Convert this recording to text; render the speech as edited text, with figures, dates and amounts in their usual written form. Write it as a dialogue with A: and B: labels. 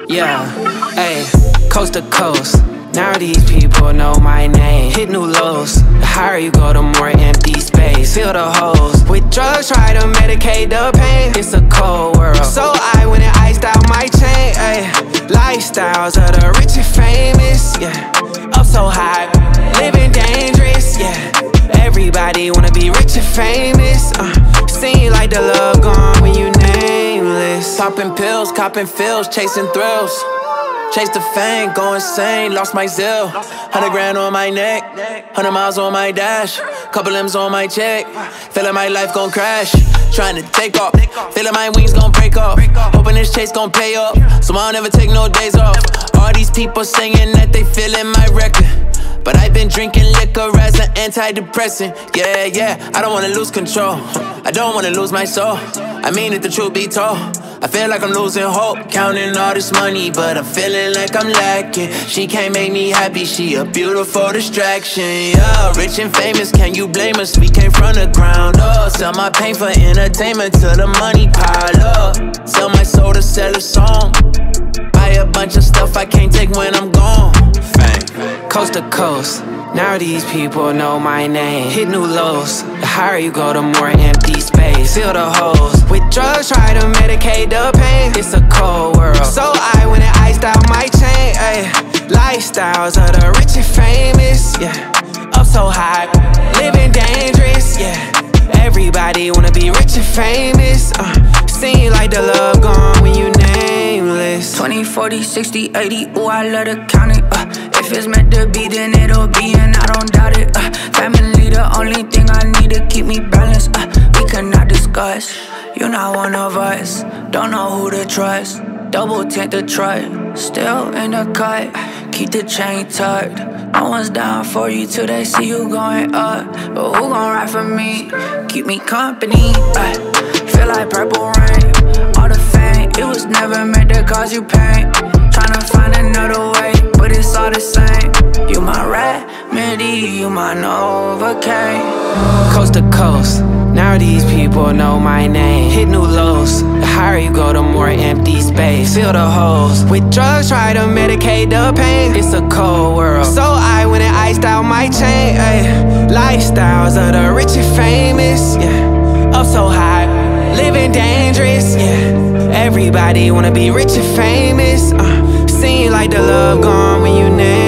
A: Yeah, ayy, coast to coast. Now these people know my name. Hit new lows. The higher you go, the more empty space. Fill the holes with drugs, try to medicate the pain. It's a cold world, so I went and iced out my chain. Ay, lifestyles of the rich and famous. Yeah, up so high, living dangerous. Yeah, everybody wanna be rich and famous. Seem like the love gone when you nameless.
B: Popping pills, copping feels, chasing thrills. Chase the fame, go insane, lost my zeal. 100 grand on my neck, 100 miles on my dash. Couple M's on my check, feeling my life gon' crash. Trying to take off, feeling my wings gon' break off. Hoping this chase gon' pay off, so I'll never take no days off. All these people saying that they feeling my record, but I've been drinking liquor as an antidepressant. Yeah, I don't wanna lose control, I don't wanna lose my soul. I mean it, the truth be told, I feel like I'm losing hope. Counting all this money, but I'm feeling like I'm lacking. She can't make me happy, she a beautiful distraction. Yeah, rich and famous, can you blame us? We came from the ground up. Sell my pain for entertainment till the money pile up. Sell my soul to sell a song. Buy a bunch of stuff I can't take when I'm gone. Fame.
A: Coast to coast. Now these people know my name. Hit new lows. The higher you go, the more empty space. Fill the holes with drugs, try to medicate the pain. It's a cold world, so I went and iced out my chain. Ay, lifestyles of the rich and famous. Yeah, up so high, living dangerous. Yeah, everybody wanna be rich and famous. Seem like the love gone when you nameless.
C: 20, 40, 60, 80, ooh, I love to count it. If it's meant to be, then it'll be, and I don't doubt it. Family, the only thing I need to keep me balanced. We cannot discuss, you're not one of us. Don't know who to trust, double tint the truck. Still in the cut, keep the chain tucked. No one's down for you till they see you going up. But who gon' ride for me, keep me company? Feel like purple rain, all the fame. It was never meant to cause you pain. Tryna find another way, but it's all the same. You my remedy, you my Novocaine.
A: Coast to coast. Now these people know my name. Hit new lows. The higher you go, the more empty space. Fill the holes with drugs, try to medicate the pain. It's a cold world, so I went and iced out my chain. Ay, lifestyles of the rich and famous. Yeah, up so high, living dangerous. Yeah, everybody wanna be rich and famous. Seem like the love gone when you name